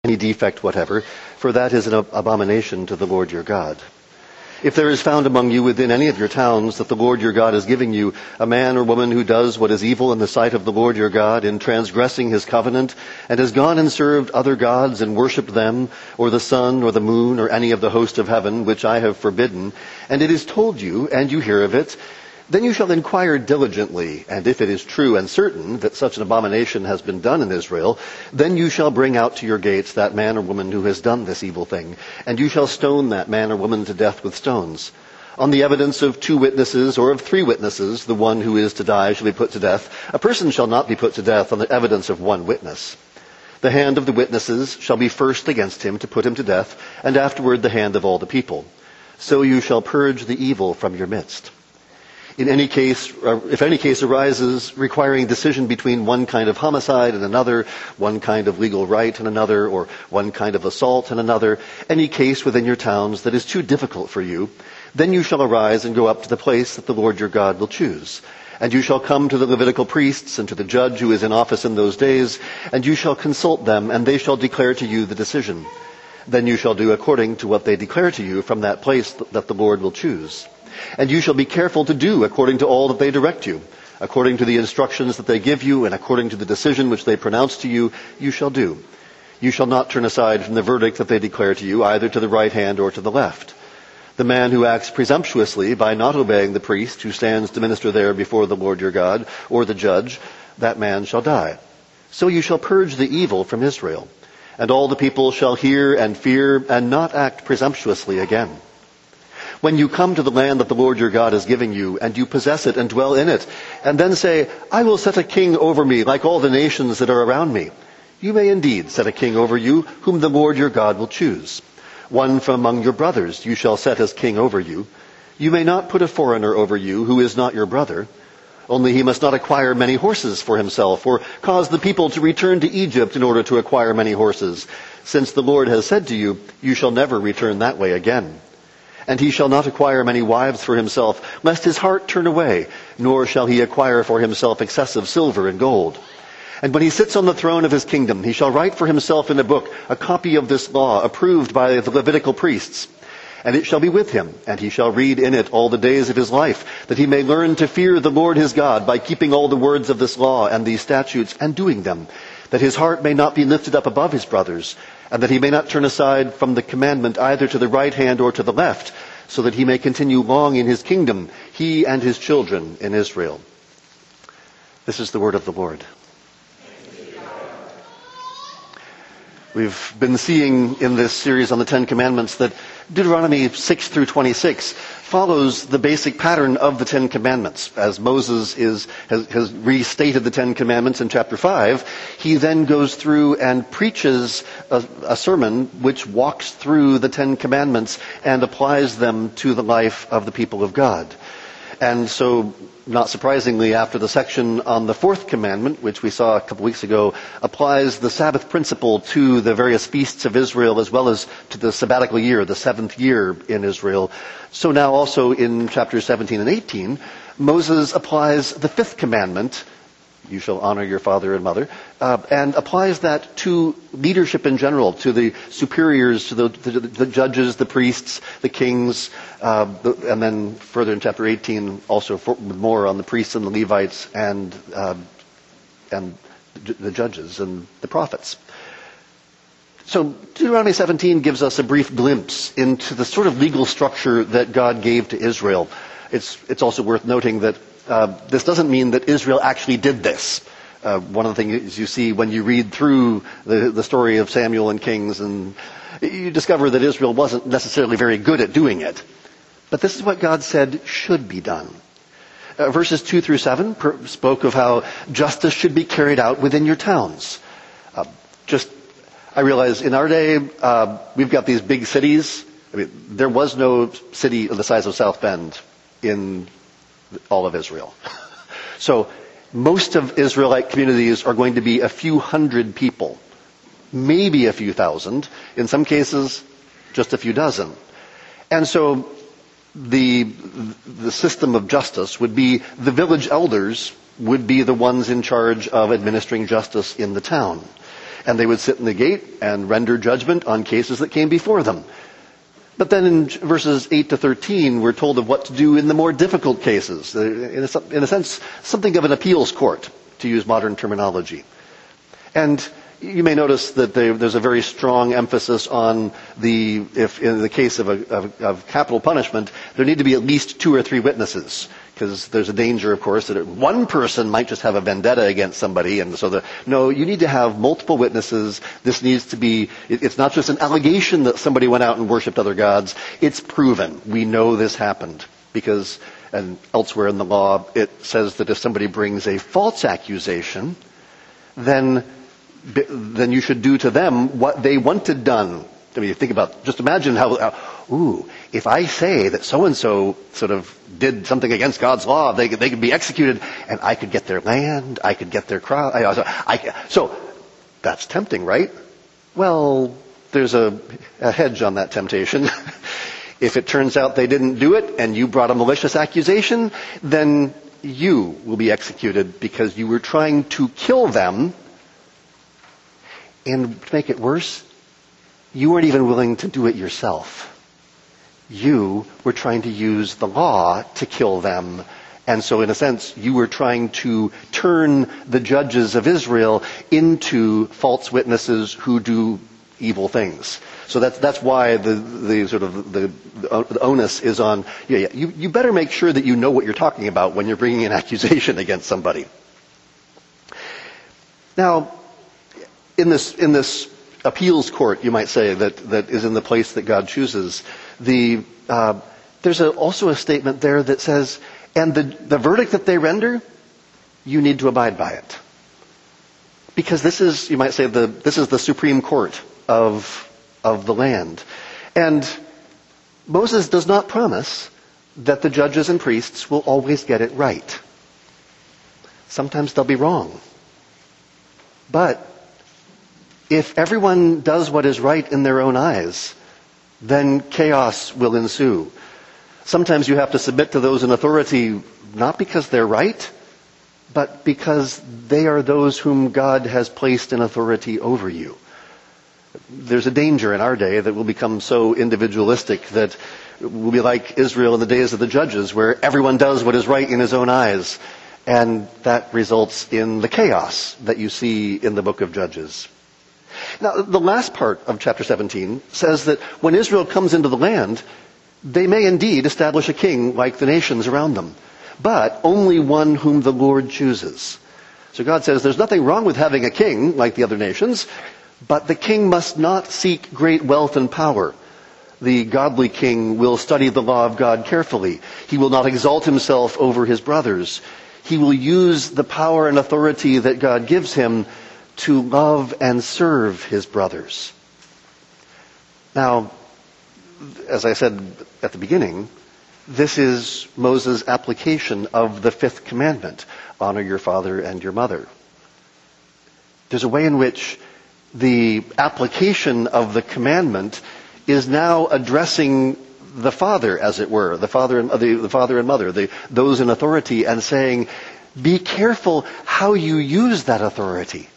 any defect whatever, for that is an abomination to the Lord your God. If there is found among you within any of your towns that the Lord your God is giving you a man or woman who does what is evil in the sight of the Lord your God in transgressing his covenant, and has gone and served other gods and worshipped them, or the sun or the moon or any of the host of heaven, which I have forbidden, and it is told you, and you hear of it, then you shall inquire diligently, and if it is true and certain that such an abomination has been done in Israel, then you shall bring out to your gates that man or woman who has done this evil thing, and you shall stone that man or woman to death with stones. On the evidence of 2 witnesses or of 3 witnesses, the one who is to die shall be put to death. A person shall not be put to death on the evidence of 1 witness. The hand of the witnesses shall be first against him to put him to death, and afterward the hand of all the people. So you shall purge the evil from your midst. In any case, if any case arises requiring decision between one kind of homicide and another, one kind of legal right and another, or one kind of assault and another, any case within your towns that is too difficult for you, then you shall arise and go up to the place that the Lord your God will choose. And you shall come to the Levitical priests and to the judge who is in office in those days, and you shall consult them, and they shall declare to you the decision. Then you shall do according to what they declare to you from that place that the Lord will choose. And you shall be careful to do according to all that they direct you. According to the instructions that they give you, and according to the decision which they pronounce to you, you shall do. You shall not turn aside from the verdict that they declare to you, either to the right hand or to the left. The man who acts presumptuously by not obeying the priest who stands to minister there before the Lord your God, or the judge, that man shall die. So you shall purge the evil from Israel. And all the people shall hear and fear, and not act presumptuously again. When you come to the land that the Lord your God is giving you, and you possess it and dwell in it, and then say, I will set a king over me like all the nations that are around me, you may indeed set a king over you, whom the Lord your God will choose. One from among your brothers you shall set as king over you. You may not put a foreigner over you who is not your brother. Only he must not acquire many horses for himself, or cause the people to return to Egypt in order to acquire many horses, since the Lord has said to you, you shall never return that way again. And he shall not acquire many wives for himself, lest his heart turn away, nor shall he acquire for himself excessive silver and gold. And when he sits on the throne of his kingdom, he shall write for himself in a book a copy of this law, approved by the Levitical priests. And it shall be with him, and he shall read in it all the days of his life, that he may learn to fear the Lord his God by keeping all the words of this law and these statutes and doing them, that his heart may not be lifted up above his brothers, and that he may not turn aside from the commandment either to the right hand or to the left, so that he may continue long in his kingdom, he and his children in Israel. This is the word of the Lord. We've been seeing in this series on the 10 Commandments that Deuteronomy 6 through 26 follows the basic pattern of the 10 Commandments. As Moses has restated the 10 Commandments in chapter 5, he then goes through and preaches a sermon which walks through the 10 Commandments and applies them to the life of the people of God. And so, not surprisingly, after the section on the 4th commandment, which we saw a couple weeks ago, applies the Sabbath principle to the various feasts of Israel as well as to the sabbatical year, the 7th year in Israel. So now also in chapters 17 and 18, Moses applies the 5th commandment, you shall honor your father and mother, and applies that to leadership in general, to the superiors, to the judges, the priests, the kings, and then further in chapter 18, also more on the priests and the Levites and the judges and the prophets. So Deuteronomy 17 gives us a brief glimpse into the sort of legal structure that God gave to Israel. It's also worth noting that this doesn't mean that Israel actually did this. One of the things you see when you read through the story of Samuel and Kings, and you discover that Israel wasn't necessarily very good at doing it. But this is what God said should be done. Verses 2 through 7 spoke of how justice should be carried out within your towns. I realize in our day, we've got these big cities. I mean, there was no city of the size of South Bend in all of Israel. So most of Israelite communities are going to be a few hundred people, maybe a few thousand, in some cases just a few dozen. And so the system of justice would be the village elders would be the ones in charge of administering justice in the town. And they would sit in the gate and render judgment on cases that came before them. But then in verses 8 to 13, we're told of what to do in the more difficult cases. In a sense, something of an appeals court, to use modern terminology. And you may notice that there's a very strong emphasis on if in the case of capital punishment, there need to be at least 2 or 3 witnesses. Because there's a danger, of course, that one person might just have a vendetta against somebody. And so no, you need to have multiple witnesses. This needs to be, it's not just an allegation that somebody went out and worshipped other gods. It's proven. We know this happened. Because, and elsewhere in the law, it says that if somebody brings a false accusation, then you should do to them what they wanted done. I mean, think about, just imagine if I say that so-and-so sort of did something against God's law, they could be executed, and I could get their land, I could get their crowd. So that's tempting, right? Well, there's a hedge on that temptation. If it turns out they didn't do it, and you brought a malicious accusation, then you will be executed because you were trying to kill them. And to make it worse, you weren't even willing to do it yourself. You were trying to use the law to kill them. And so in a sense, you were trying to turn the judges of Israel into false witnesses who do evil things. So that's why the onus is on, you better make sure that you know what you're talking about when you're bringing an accusation against somebody. Now, in this appeals court, you might say, that is in the place that God chooses, there's also a statement there that says, and the verdict that they render, you need to abide by it. Because this is, you might say, this is the supreme court of the land. And Moses does not promise that the judges and priests will always get it right. Sometimes they'll be wrong. But if everyone does what is right in their own eyes, then chaos will ensue. Sometimes you have to submit to those in authority, not because they're right, but because they are those whom God has placed in authority over you. There's a danger in our day that we'll become so individualistic that we'll be like Israel in the days of the judges, where everyone does what is right in his own eyes. And that results in the chaos that you see in the book of Judges. Now, the last part of chapter 17 says that when Israel comes into the land, they may indeed establish a king like the nations around them, but only one whom the Lord chooses. So God says there's nothing wrong with having a king like the other nations, but the king must not seek great wealth and power. The godly king will study the law of God carefully. He will not exalt himself over his brothers. He will use the power and authority that God gives him to love and serve his brothers. Now, as I said at the beginning, this is Moses' application of the 5th commandment, honor your father and your mother. There's a way in which the application of the commandment is now addressing the father, as it were, the father and mother, those in authority, and saying, be careful how you use that authority.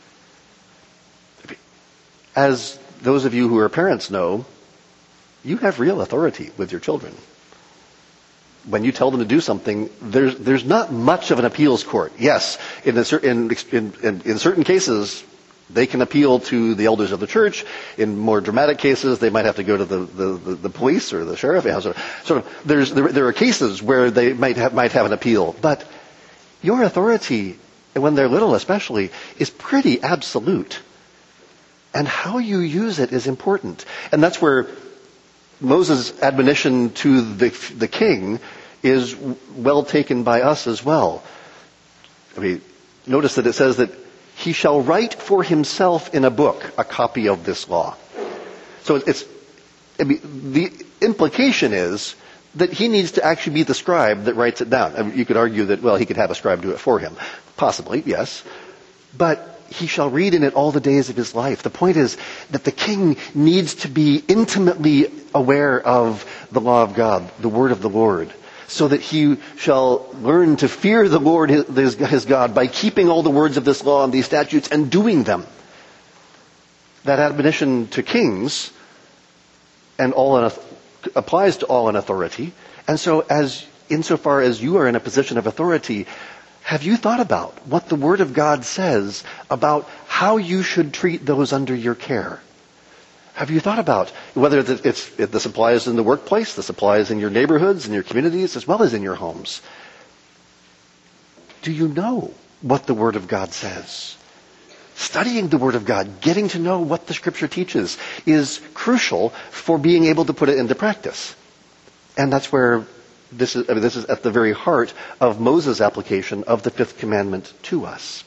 As those of you who are parents know, you have real authority with your children. When you tell them to do something, there's not much of an appeals court. Yes, in certain cases, they can appeal to the elders of the church. In more dramatic cases, they might have to go to the police or the sheriff. There are cases where they might have an appeal. But your authority, when they're little especially, is pretty absolute. And how you use it is important. And that's where Moses' admonition to the king is well taken by us as well. I mean, notice that it says that he shall write for himself in a book a copy of this law. So the implication is that he needs to actually be the scribe that writes it down. I mean, you could argue that, well, he could have a scribe do it for him. Possibly, yes. But he shall read in it all the days of his life. The point is that the king needs to be intimately aware of the law of God, the word of the Lord, so that he shall learn to fear the Lord his God by keeping all the words of this law and these statutes and doing them. that admonition to kings and applies to all in authority. And so insofar as you are in a position of authority, have you thought about what the Word of God says about how you should treat those under your care? Have you thought about whether this applies in the workplace, this applies in your neighborhoods, in your communities, as well as in your homes? Do you know what the Word of God says? Studying the Word of God, getting to know what the Scripture teaches, is crucial for being able to put it into practice. And that's where this is at the very heart of Moses' application of the fifth commandment to us.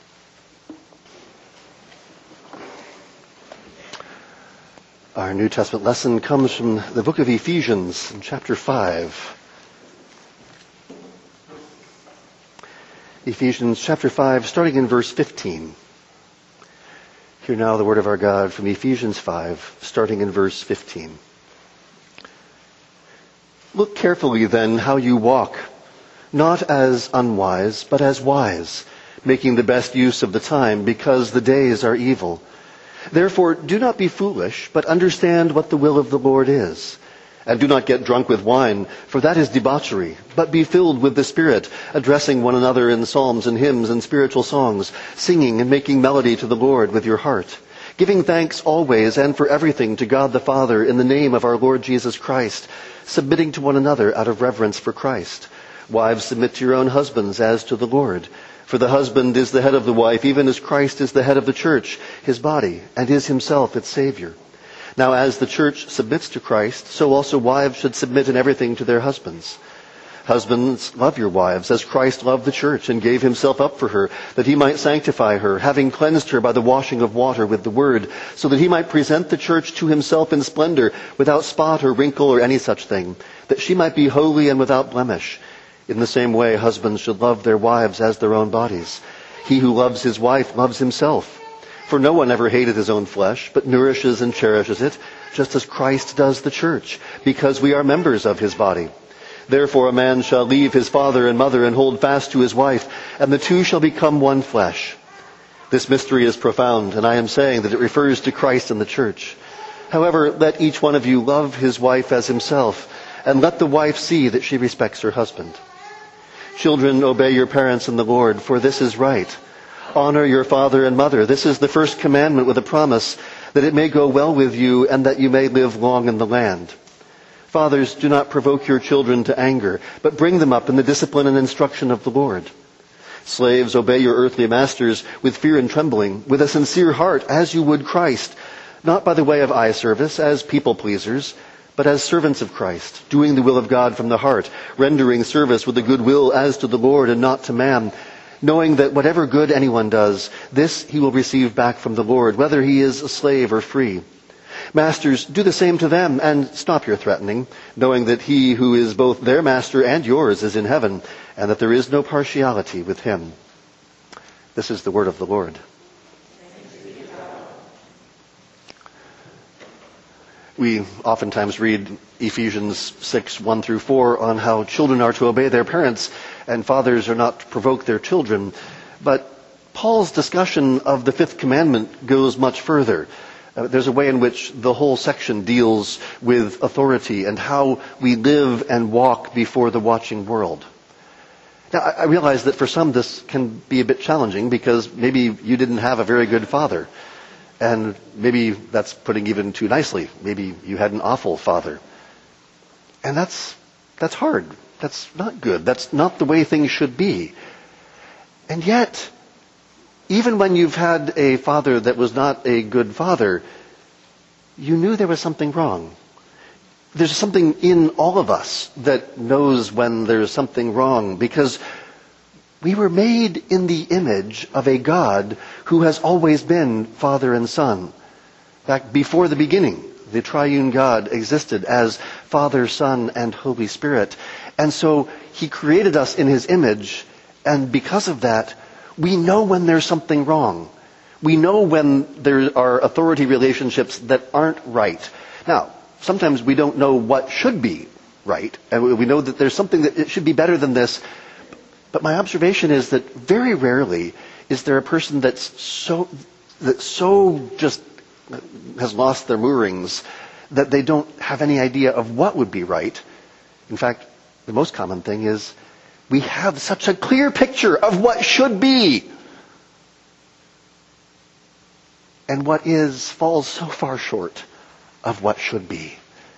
Our New Testament lesson comes from the book of Ephesians, in chapter 5. Ephesians chapter 5, starting in verse 15. Hear now the word of our God from Ephesians 5, starting in verse 15. Look carefully then how you walk, not as unwise, but as wise, making the best use of the time, because the days are evil. Therefore, do not be foolish, but understand what the will of the Lord is. And do not get drunk with wine, for that is debauchery, but be filled with the Spirit, addressing one another in psalms and hymns and spiritual songs, singing and making melody to the Lord with your heart, giving thanks always and for everything to God the Father in the name of our Lord Jesus Christ, submitting to one another out of reverence for Christ. Wives, submit to your own husbands as to the Lord. For the husband is the head of the wife, even as Christ is the head of the church, his body, and is himself its Savior. Now as the church submits to Christ, so also wives should submit in everything to their husbands. Husbands, love your wives, as Christ loved the church and gave himself up for her, that he might sanctify her, having cleansed her by the washing of water with the word, so that he might present the church to himself in splendor, without spot or wrinkle or any such thing, that she might be holy and without blemish. In the same way, husbands should love their wives as their own bodies. He who loves his wife loves himself. For no one ever hated his own flesh, but nourishes and cherishes it, just as Christ does the church, because we are members of his body. Therefore a man shall leave his father and mother and hold fast to his wife, and the two shall become one flesh. This mystery is profound, and I am saying that it refers to Christ and the church. However, let each one of you love his wife as himself, and let the wife see that she respects her husband. Children, obey your parents in the Lord, for this is right. Honor your father and mother. This is the first commandment with a promise, that it may go well with you and that you may live long in the land. Fathers, do not provoke your children to anger, but bring them up in the discipline and instruction of the Lord. Slaves, obey your earthly masters with fear and trembling, with a sincere heart, as you would Christ, not by the way of eye service, as people pleasers, but as servants of Christ, doing the will of God from the heart, rendering service with a good will as to the Lord and not to man, knowing that whatever good anyone does, this he will receive back from the Lord, whether he is a slave or free. Masters, do the same to them, and stop your threatening, knowing that he who is both their master and yours is in heaven, and that there is no partiality with him. This is the word of the Lord. We oftentimes read Ephesians 6, 1 through 4 on how children are to obey their parents and fathers are not to provoke their children. But Paul's discussion of the fifth commandment goes much further. There's a way in which the whole section deals with authority and how we live and walk before the watching world. Now, I realize that for some this can be a bit challenging because maybe you didn't have a very good father. And maybe that's putting even too nicely. Maybe you had an awful father. And that's hard. That's not good. That's not the way things should be. And yet, even when you've had a father that was not a good father, you knew there was something wrong. There's something in all of us that knows when there's something wrong, because we were made in the image of a God who has always been Father and Son. In fact, before the beginning, the triune God existed as Father, Son, and Holy Spirit. And so he created us in his image, and because of that, we know when there's something wrong. We know when there are authority relationships that aren't right. Now, sometimes we don't know what should be right, and we know that there's something that it should be better than this. But my observation is that very rarely is there a person that's so just has lost their moorings, that they don't have any idea of what would be right. In fact, the most common thing is we have such a clear picture of what should be. And what is falls so far short of what should be.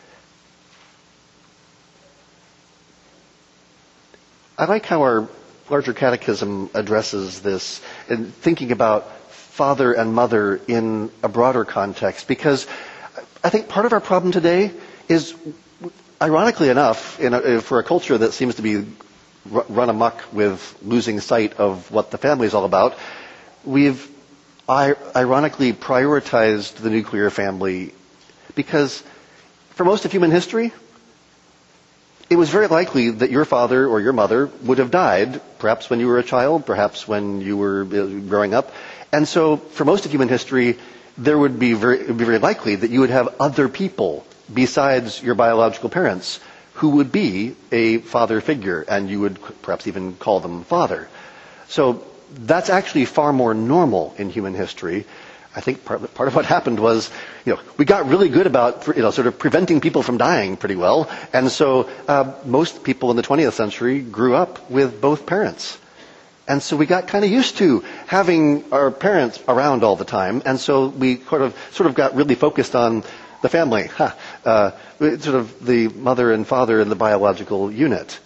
I like how our larger catechism addresses this in thinking about father and mother in a broader context, because I think part of our problem today is, ironically enough, for a culture that seems to be run amok with losing sight of what the family is all about, we've ironically prioritized the nuclear family, because for most of human history, it was very likely that your father or your mother would have died, perhaps when you were a child, perhaps when you were growing up. And so for most of human history, it would be very likely that you would have other people besides your biological parents who would be a father figure, and you would perhaps even call them father. So that's actually far more normal in human history. I think part of what happened was, we got really good about, sort of preventing people from dying pretty well. And so most people in the 20th century grew up with both parents. And so we got kind of used to having our parents around all the time. And so we sort of got really focused on the family, sort of the mother and father in the biological unit.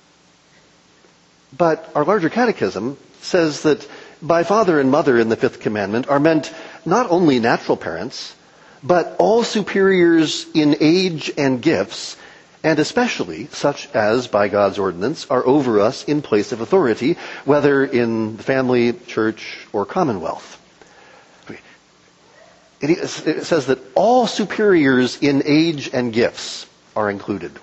But our larger catechism says that by father and mother in the fifth commandment are meant not only natural parents, but all superiors in age and gifts, and especially such as, by God's ordinance, are over us in place of authority, whether in the family, church, or commonwealth. It says that all superiors in age and gifts are included.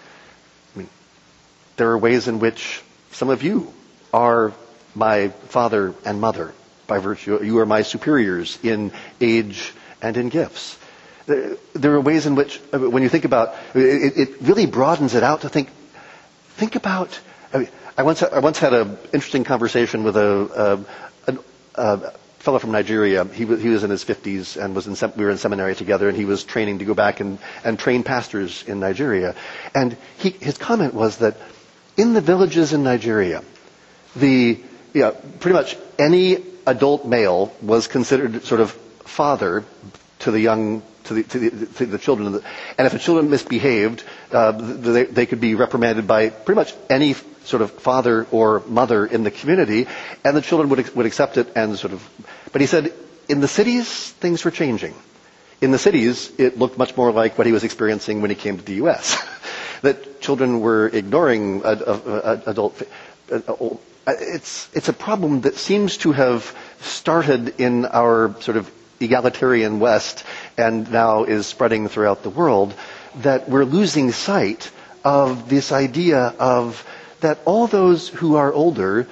There are ways in which some of you are my father and mother by virtue. You are my superiors in age and in gifts. There are ways in which, when you think about it, really broadens it out to think about. I once had an interesting conversation with a fellow from Nigeria. He was in his 50s and we were in seminary together, and he was training to go back and train pastors in Nigeria. And his comment was that in the villages in Nigeria, pretty much any adult male was considered sort of father to the children, and if the children misbehaved, they could be reprimanded by pretty much any sort of father or mother in the community, and the children would accept it and sort of. But he said, in the cities, things were changing. In the cities, it looked much more like what he was experiencing when he came to the U.S. That children were ignoring adult. It's a problem that seems to have started in our sort of egalitarian West and now is spreading throughout the world, that we're losing sight of this idea of that all those who are older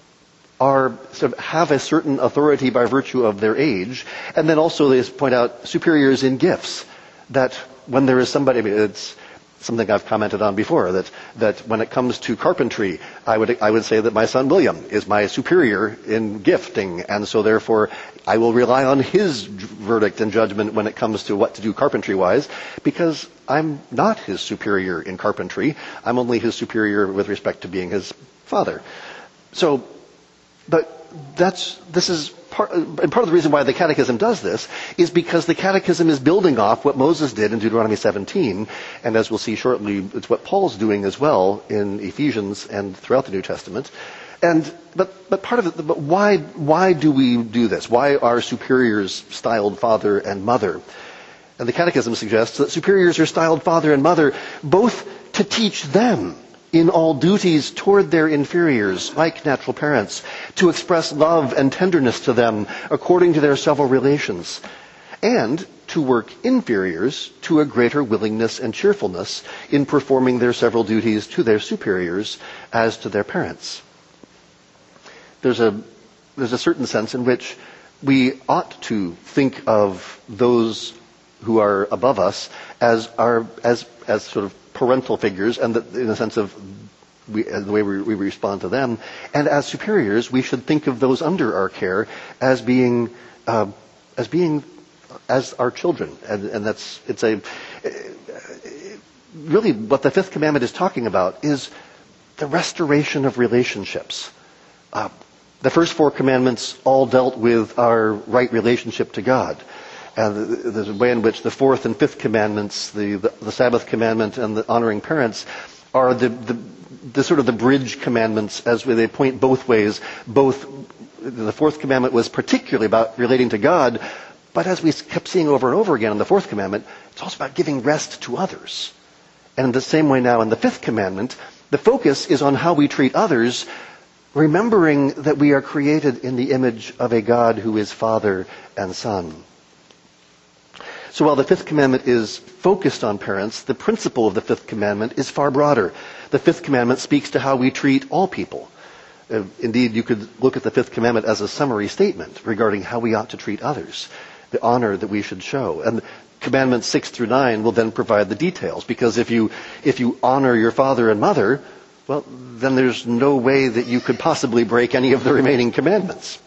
have a certain authority by virtue of their age, and then also they point out superiors in gifts. That when there is somebody, it's something I've commented on before, that when it comes to carpentry, I would say that my son William is my superior in gifting, and so therefore I will rely on his verdict and judgment when it comes to what to do carpentry-wise, because I'm not his superior in carpentry. I'm only his superior with respect to being his father. So, but this is part of the reason why the Catechism does this is because the Catechism is building off what Moses did in Deuteronomy 17, and as we'll see shortly, it's what Paul's doing as well in Ephesians and throughout the New Testament. But part of it, but why do we do this? Why are superiors styled father and mother? And the Catechism suggests that superiors are styled father and mother both to teach them in all duties toward their inferiors, like natural parents, to express love and tenderness to them according to their several relations, and to work inferiors to a greater willingness and cheerfulness in performing their several duties to their superiors as to their parents. There's a certain sense in which we ought to think of those who are above us as sort of parental figures, and that in the sense of the way we respond to them, and as superiors, we should think of those under our care as being as our children. And really what the fifth commandment is talking about is the restoration of relationships. The first four commandments all dealt with our right relationship to God. And there's a way in which the fourth and fifth commandments, the Sabbath commandment and the honoring parents, are the sort of the bridge commandments, as they point both ways. The fourth commandment was particularly about relating to God, but as we kept seeing over and over again in the fourth commandment, it's also about giving rest to others. And in the same way now in the fifth commandment, the focus is on how we treat others, remembering that we are created in the image of a God who is Father and Son. So while the fifth commandment is focused on parents, the principle of the fifth commandment is far broader. The fifth commandment speaks to how we treat all people. Indeed, you could look at the fifth commandment as a summary statement regarding how we ought to treat others, the honor that we should show. And commandments 6 through 9 will then provide the details, because if you honor your father and mother, well, then there's no way that you could possibly break any of the remaining commandments.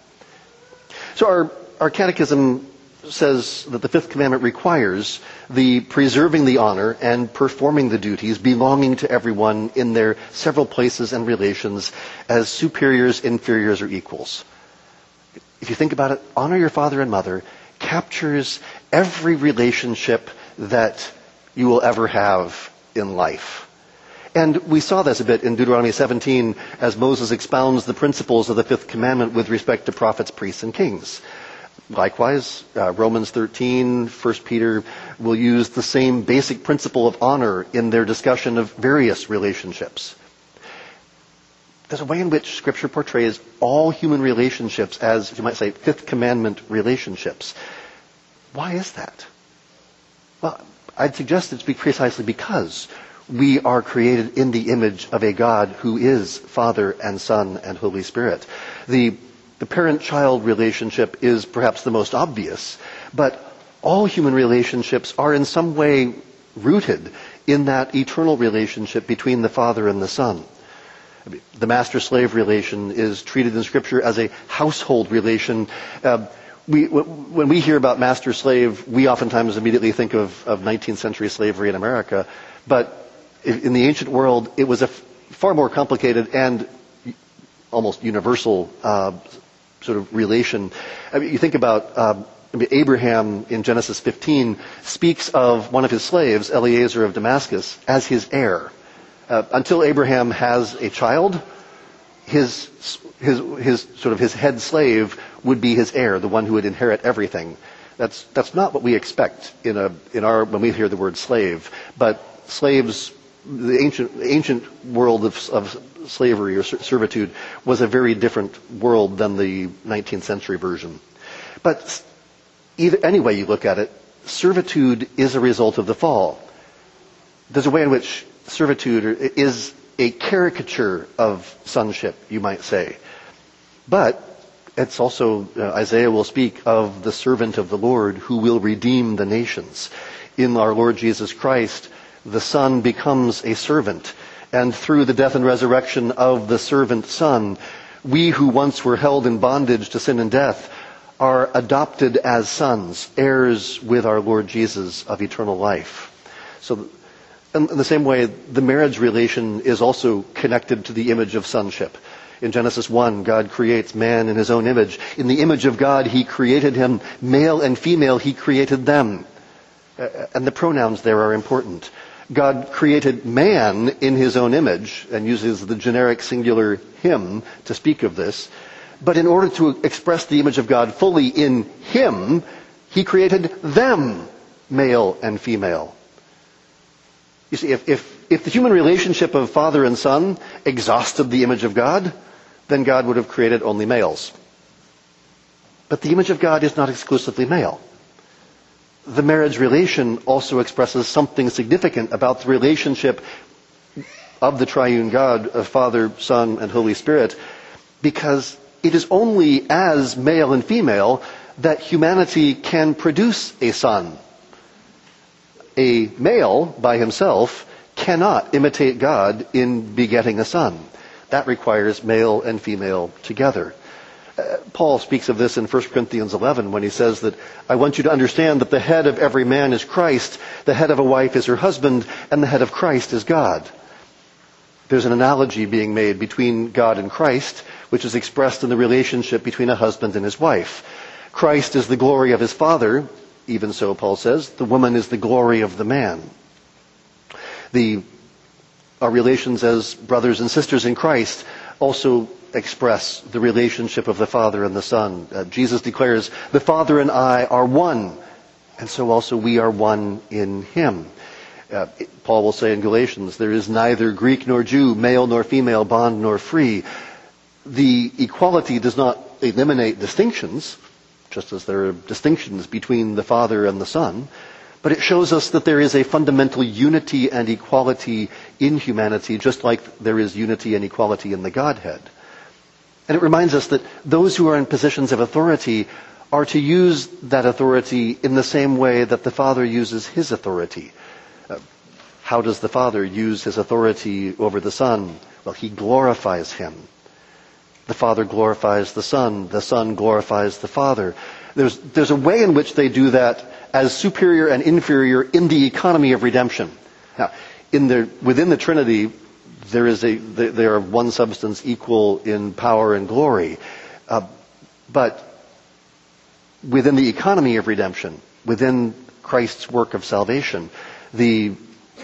So our catechism says that the fifth commandment requires the preserving the honor and performing the duties belonging to everyone in their several places and relations as superiors, inferiors, or equals. If you think about it, honor your father and mother captures every relationship that you will ever have in life. And we saw this a bit in Deuteronomy 17 as Moses expounds the principles of the fifth commandment with respect to prophets, priests, and kings. Likewise, Romans 13, 1 Peter will use the same basic principle of honor in their discussion of various relationships. There's a way in which Scripture portrays all human relationships as, you might say, fifth commandment relationships. Why is that? Well, I'd suggest it's precisely because we are created in the image of a God who is Father and Son and Holy Spirit. The parent-child relationship is perhaps the most obvious, but all human relationships are in some way rooted in that eternal relationship between the Father and the Son. The master-slave relation is treated in Scripture as a household relation. When we hear about master-slave, we oftentimes immediately think of 19th century slavery in America, but in the ancient world, it was a far more complicated and almost universal sort of relation. I mean, you think about Abraham in Genesis 15 speaks of one of his slaves, Eliezer of Damascus, as his heir. Until Abraham has a child, his head slave would be his heir, the one who would inherit everything. That's not what we expect when we hear the word slave. But slaves, the ancient world of slavery or servitude was a very different world than the 19th century version. But any way you look at it, servitude is a result of the fall. There's a way in which servitude is a caricature of sonship, you might say. But it's also, Isaiah will speak of the servant of the Lord who will redeem the nations. In our Lord Jesus Christ, the Son becomes a servant. And through the death and resurrection of the servant Son, we who once were held in bondage to sin and death are adopted as sons, heirs with our Lord Jesus of eternal life. So in the same way, the marriage relation is also connected to the image of sonship. In Genesis 1, God creates man in his own image. In the image of God, he created him. Male and female, he created them. And the pronouns there are important. God created man in his own image and uses the generic singular him to speak of this. But in order to express the image of God fully in him, he created them, male and female. You see, if the human relationship of father and son exhausted the image of God, then God would have created only males. But the image of God is not exclusively male. The marriage relation also expresses something significant about the relationship of the triune God of Father, Son, and Holy Spirit, because it is only as male and female that humanity can produce a son. A male, by himself, cannot imitate God in begetting a son. That requires male and female together. Paul speaks of this in 1 Corinthians 11 when he says that, I want you to understand that the head of every man is Christ, the head of a wife is her husband, and the head of Christ is God. There's an analogy being made between God and Christ, which is expressed in the relationship between a husband and his wife. Christ is the glory of his Father, even so, Paul says, the woman is the glory of the man. Our relations as brothers and sisters in Christ also express the relationship of the Father and the Son. Jesus declares, the Father and I are one, and so also we are one in him. Paul will say in Galatians, there is neither Greek nor Jew, male nor female, bond nor free. The equality does not eliminate distinctions, just as there are distinctions between the Father and the Son, but it shows us that there is a fundamental unity and equality in humanity, just like there is unity and equality in the Godhead. And it reminds us that those who are in positions of authority are to use that authority in the same way that the Father uses his authority. How does the Father use his authority over the Son? Well, he glorifies him. The Father glorifies the Son glorifies the Father. There's a way in which they do that as superior and inferior in the economy of redemption. Now, within the Trinity, they are one substance equal in power and glory. But within the economy of redemption, within Christ's work of salvation, the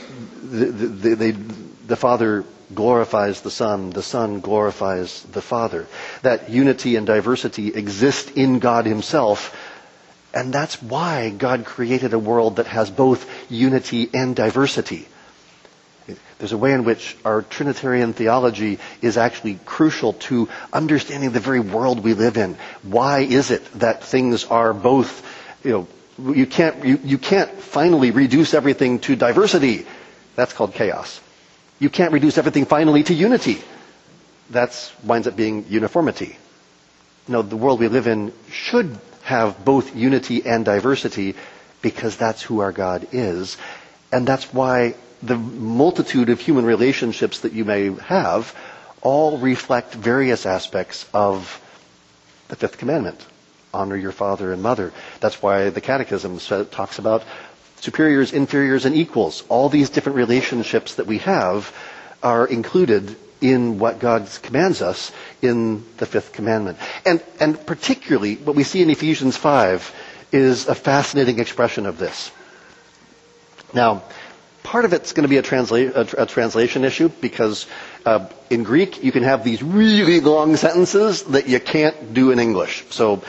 Father glorifies the Son glorifies the Father. That unity and diversity exist in God himself, and that's why God created a world that has both unity and diversity. There's a way in which our Trinitarian theology is actually crucial to understanding the very world we live in. Why is it that things are both, you can't finally reduce everything to diversity. That's called chaos. You can't reduce everything finally to unity. That winds up being uniformity. No, the world we live in should have both unity and diversity because that's who our God is. And that's why the multitude of human relationships that you may have all reflect various aspects of the fifth commandment. Honor your father and mother. That's why the Catechism talks about superiors, inferiors, and equals. All these different relationships that we have are included in what God commands us in the fifth commandment. And particularly what we see in Ephesians 5 is a fascinating expression of this. Now, part of it's going to be a translation issue because in Greek you can have these really long sentences that you can't do in English. So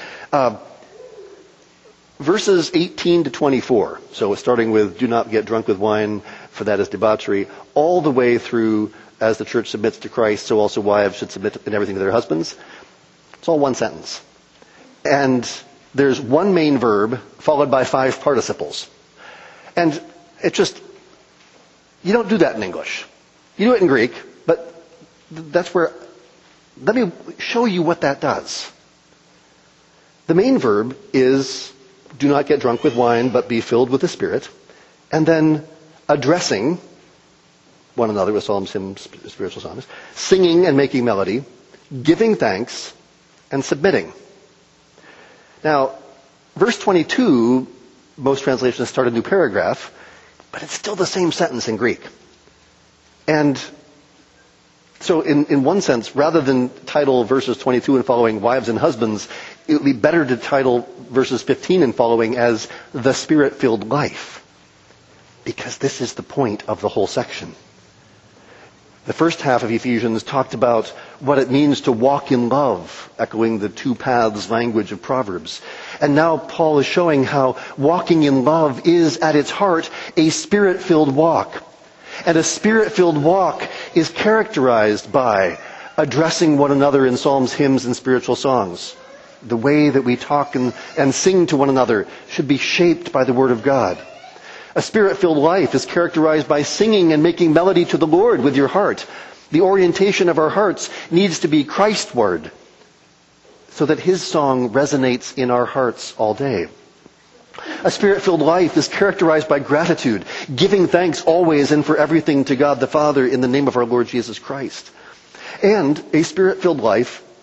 verses 18 to 24, so starting with do not get drunk with wine, for that is debauchery, all the way through as the church submits to Christ, so also wives should submit in everything to their husbands. It's all one sentence. And there's one main verb followed by 5 participles. And it just, you don't do that in English. You do it in Greek, but that's where, let me show you what that does. The main verb is, do not get drunk with wine, but be filled with the Spirit. And then addressing one another with psalms, hymns, spiritual songs, singing and making melody, giving thanks, and submitting. Now, verse 22, most translations start a new paragraph, but it's still the same sentence in Greek. And so in one sense, rather than title verses 22 and following wives and husbands, it would be better to title verses 15 and following as the Spirit-filled life. Because this is the point of the whole section. The first half of Ephesians talked about what it means to walk in love, echoing the 2 paths language of Proverbs. And now Paul is showing how walking in love is at its heart a Spirit-filled walk. And a Spirit-filled walk is characterized by addressing one another in psalms, hymns, and spiritual songs. The way that we talk and sing to one another should be shaped by the Word of God. A Spirit-filled life is characterized by singing and making melody to the Lord with your heart. The orientation of our hearts needs to be Christward, so that His song resonates in our hearts all day. A Spirit-filled life is characterized by gratitude, giving thanks always and for everything to God the Father in the name of our Lord Jesus Christ. And a Spirit-filled life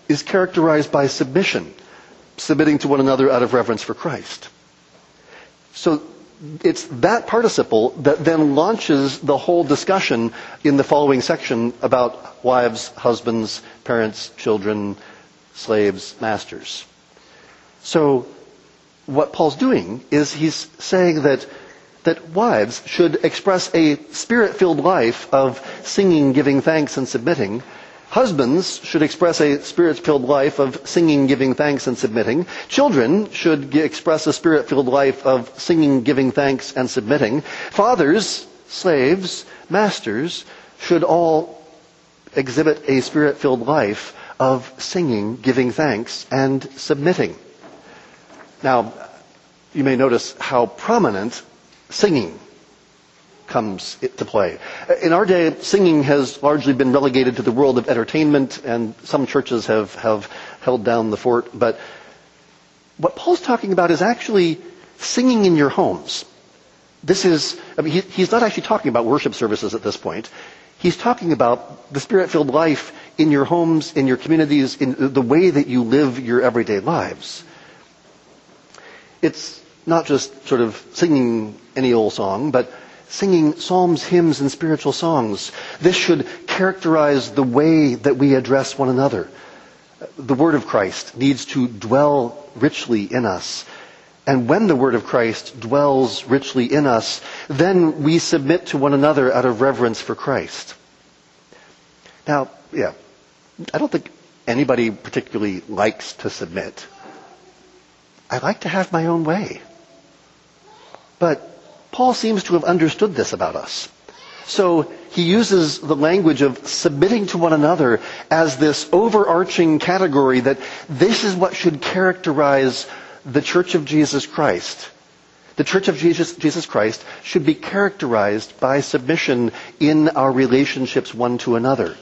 is characterized by submission, submitting to one another out of reverence for Christ. So it's that participle that then launches the whole discussion in the following section about wives, husbands, parents, children, slaves, masters. So what Paul's doing is he's saying that wives should express a spirit-filled life of singing, giving thanks, and submitting. Husbands should express a spirit-filled life of singing, giving thanks, and submitting. Children should express a spirit-filled life of singing, giving thanks, and submitting. Fathers, slaves, masters should all exhibit a spirit-filled life of singing, giving thanks, and submitting. Now, you may notice how prominent singing comes to play. In our day, singing has largely been relegated to the world of entertainment, and some churches have held down the fort. But what Paul's talking about is actually singing in your homes. He's not actually talking about worship services at this point. He's talking about the spirit-filled life in your homes, in your communities, in the way that you live your everyday lives. It's not just sort of singing any old song, but singing psalms, hymns, and spiritual songs. This should characterize the way that we address one another. The Word of Christ needs to dwell richly in us. And when the Word of Christ dwells richly in us, then we submit to one another out of reverence for Christ. Now, I don't think anybody particularly likes to submit. I like to have my own way. But Paul seems to have understood this about us. So he uses the language of submitting to one another as this overarching category that this is what should characterize the Church of Jesus Christ. The Church of Jesus Christ should be characterized by submission in our relationships one to another.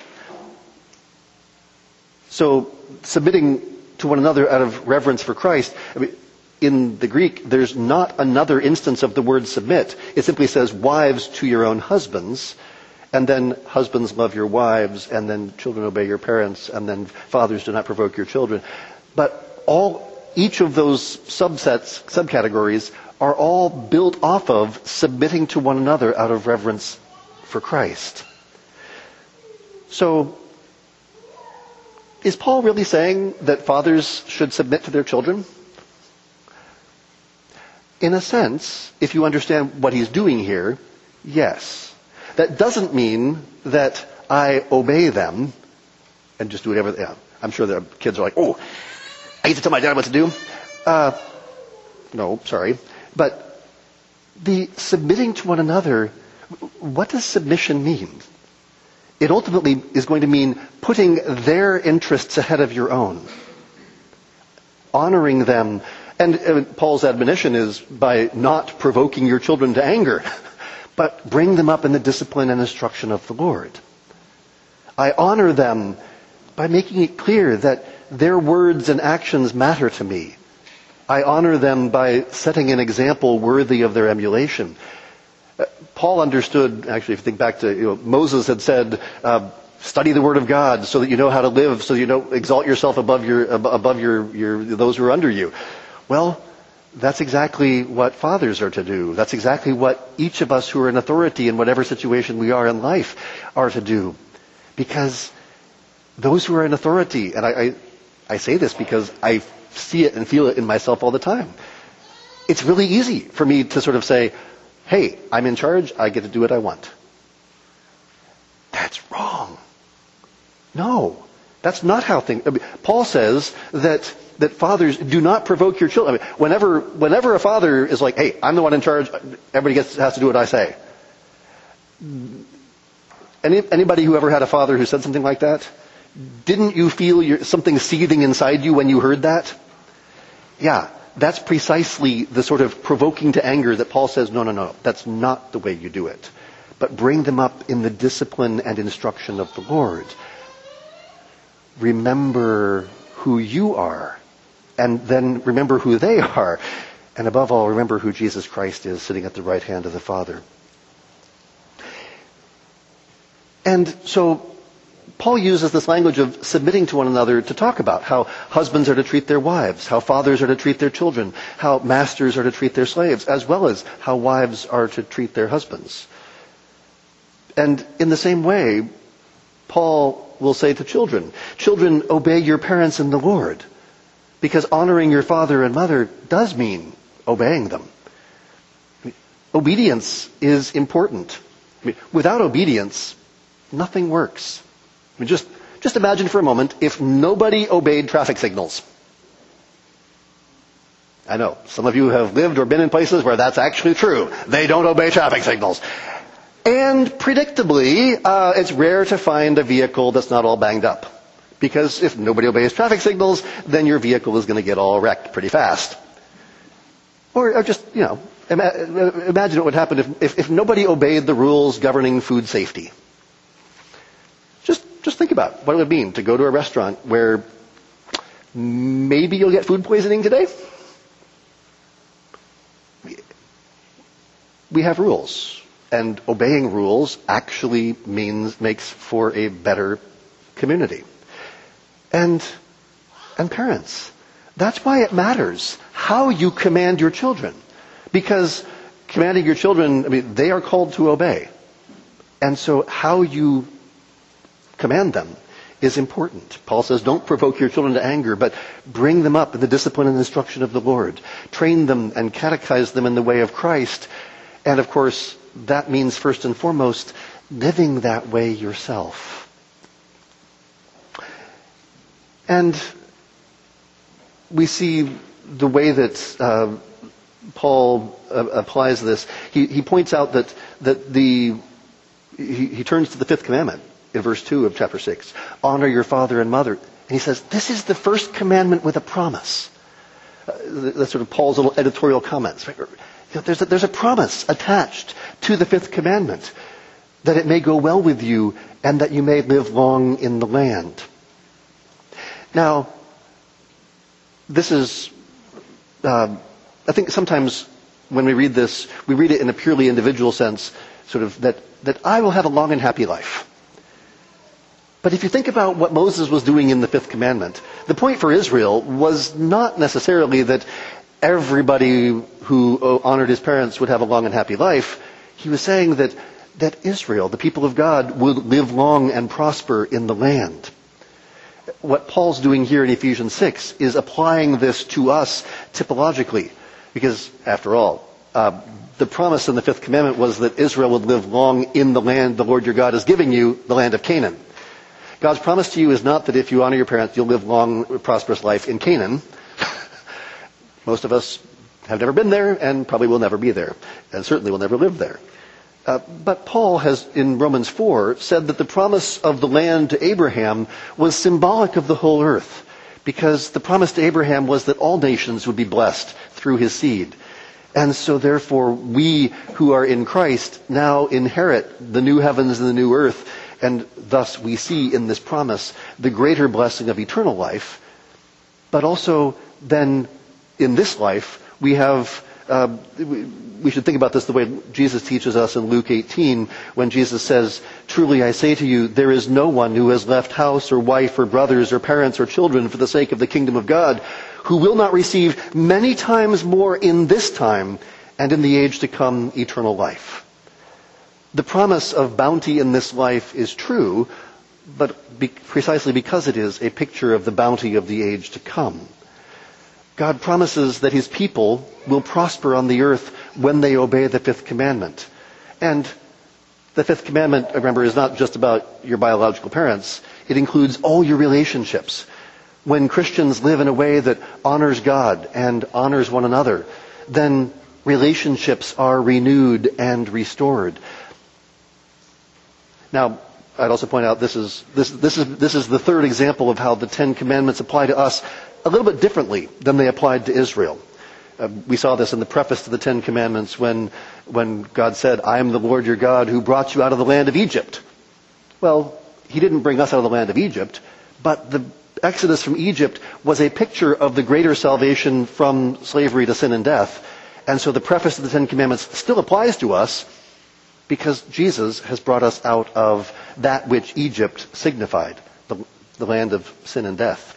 So submitting to one another out of reverence for Christ, in the Greek, there's not another instance of the word submit. It simply says, wives to your own husbands, and then husbands love your wives, and then children obey your parents, and then fathers do not provoke your children. But each of those subcategories, are all built off of submitting to one another out of reverence for Christ. So, is Paul really saying that fathers should submit to their children? In a sense, if you understand what he's doing here, yes. That doesn't mean that I obey them and just do whatever. I'm sure their kids are like, oh, I get to tell my dad what to do. No, sorry. But the submitting to one another, what does submission mean? It ultimately is going to mean putting their interests ahead of your own. Honoring them. And Paul's admonition is by not provoking your children to anger, but bring them up in the discipline and instruction of the Lord. I honor them by making it clear that their words and actions matter to me. I honor them by setting an example worthy of their emulation. Paul understood, actually, if you think back to, Moses had said, study the Word of God so that you know how to live, so that you don't exalt yourself above those who are under you. Well, that's exactly what fathers are to do. That's exactly what each of us who are in authority in whatever situation we are in life are to do. Because those who are in authority, and I say this because I see it and feel it in myself all the time. It's really easy for me to sort of say, hey, I'm in charge, I get to do what I want. That's wrong. No, that's not how things... Paul says that fathers do not provoke your children. Whenever a father is like, hey, I'm the one in charge, everybody has to do what I say. Anybody who ever had a father who said something like that? Didn't you feel something seething inside you when you heard that? Yeah, that's precisely the sort of provoking to anger that Paul says, no, that's not the way you do it. But bring them up in the discipline and instruction of the Lord. Remember who you are, and then remember who they are. And above all, remember who Jesus Christ is sitting at the right hand of the Father. And so, Paul uses this language of submitting to one another to talk about how husbands are to treat their wives, how fathers are to treat their children, how masters are to treat their slaves, as well as how wives are to treat their husbands. And in the same way, Paul will say to children, children, obey your parents in the Lord, because honoring your father and mother does mean obeying them. Obedience is important. Without obedience, nothing works. Just imagine for a moment if nobody obeyed traffic signals. I know, some of you have lived or been in places where that's actually true. They don't obey traffic signals. And predictably, it's rare to find a vehicle that's not all banged up. Because if nobody obeys traffic signals, then your vehicle is going to get all wrecked pretty fast. Or just, imagine what would happen if nobody obeyed the rules governing food safety. Just think about what it would mean to go to a restaurant where maybe you'll get food poisoning today. We have rules, and obeying rules actually makes for a better community. And parents, that's why it matters how you command your children. Because commanding your children, they are called to obey. And so how you command them is important. Paul says, don't provoke your children to anger, but bring them up in the discipline and instruction of the Lord. Train them and catechize them in the way of Christ. And of course, that means first and foremost, living that way yourself. And we see the way that Paul applies this. He points out that he turns to the fifth commandment in verse 2 of chapter 6. Honor your father and mother. And he says, this is the first commandment with a promise. That's sort of Paul's little editorial comments. There's a promise attached to the fifth commandment, that it may go well with you and that you may live long in the land. Now, this is, I think sometimes when we read this, we read it in a purely individual sense, sort of that I will have a long and happy life. But if you think about what Moses was doing in the fifth commandment, the point for Israel was not necessarily that everybody who honored his parents would have a long and happy life. He was saying that Israel, the people of God, would live long and prosper in the land. What Paul's doing here in Ephesians 6 is applying this to us typologically. Because, after all, the promise in the fifth commandment was that Israel would live long in the land the Lord your God is giving you, the land of Canaan. God's promise to you is not that if you honor your parents, you'll live long, prosperous life in Canaan. Most of us have never been there and probably will never be there, and certainly will never live there. But Paul has, in Romans 4, said that the promise of the land to Abraham was symbolic of the whole earth, because the promise to Abraham was that all nations would be blessed through his seed. And so therefore we who are in Christ now inherit the new heavens and the new earth, and thus we see in this promise the greater blessing of eternal life. But also then in this life we have, we should think about this the way Jesus teaches us in Luke 18, when Jesus says, truly I say to you, there is no one who has left house or wife or brothers or parents or children for the sake of the kingdom of God, who will not receive many times more in this time and in the age to come eternal life. The promise of bounty in this life is true, but precisely because it is a picture of the bounty of the age to come. God promises that his people will prosper on the earth when they obey the fifth commandment. And the fifth commandment, remember, is not just about your biological parents. It includes all your relationships. When Christians live in a way that honors God and honors one another, then relationships are renewed and restored. Now, I'd also point out this is the third example of how the Ten Commandments apply to us a little bit differently than they applied to Israel. We saw this in the preface to the Ten Commandments when God said, I am the Lord your God who brought you out of the land of Egypt. Well, he didn't bring us out of the land of Egypt, but the Exodus from Egypt was a picture of the greater salvation from slavery to sin and death. And so the preface to the Ten Commandments still applies to us because Jesus has brought us out of that which Egypt signified, the land of sin and death.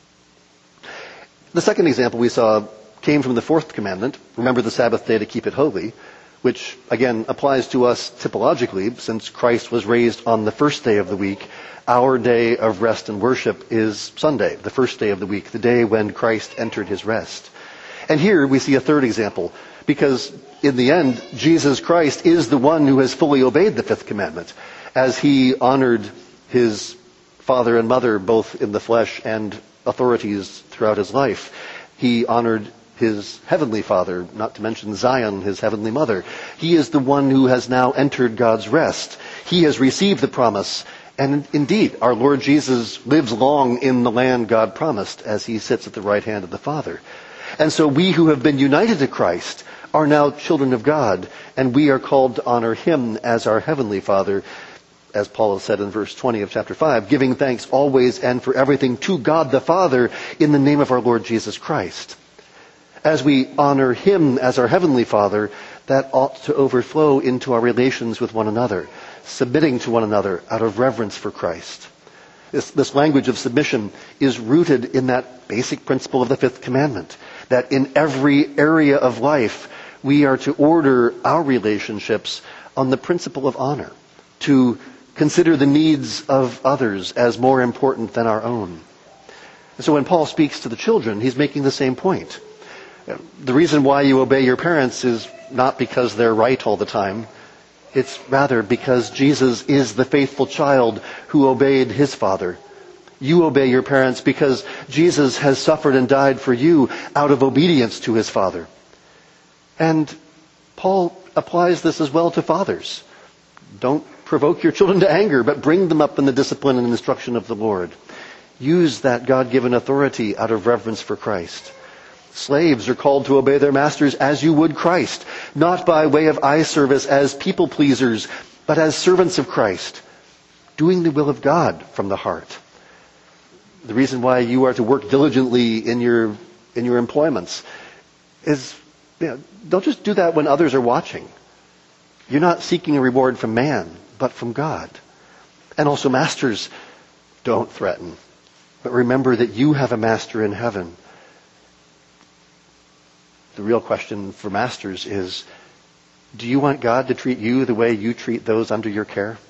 The second example we saw came from the fourth commandment, remember the Sabbath day to keep it holy, which again applies to us typologically, since Christ was raised on the first day of the week. Our day of rest and worship is Sunday, the first day of the week, the day when Christ entered his rest. And here we see a third example, because in the end, Jesus Christ is the one who has fully obeyed the fifth commandment, as he honored his father and mother both in the flesh and authorities throughout his life. He honored his heavenly Father, not to mention Zion, his heavenly mother. He is the one who has now entered God's rest. He has received the promise, and indeed, our Lord Jesus lives long in the land God promised as he sits at the right hand of the Father. And so we who have been united to Christ are now children of God, and we are called to honor him as our heavenly Father, as Paul has said in verse 20 of chapter 5, giving thanks always and for everything to God the Father in the name of our Lord Jesus Christ. As we honor him as our heavenly Father, that ought to overflow into our relations with one another, submitting to one another out of reverence for Christ. This language of submission is rooted in that basic principle of the fifth commandment, that in every area of life we are to order our relationships on the principle of honor, to consider the needs of others as more important than our own. And so when Paul speaks to the children, he's making the same point. The reason why you obey your parents is not because they're right all the time. It's rather because Jesus is the faithful child who obeyed his father. You obey your parents because Jesus has suffered and died for you out of obedience to his Father. And Paul applies this as well to fathers. Don't provoke your children to anger, but bring them up in the discipline and instruction of the Lord. Use that God-given authority out of reverence for Christ. Slaves are called to obey their masters as you would Christ, not by way of eye service as people pleasers, but as servants of Christ, doing the will of God from the heart. The reason why you are to work diligently in your employments is, don't just do that when others are watching. You're not seeking a reward from man, but from God. And also, masters, don't threaten, but remember that you have a master in heaven. The real question for masters is, do you want God to treat you the way you treat those under your care?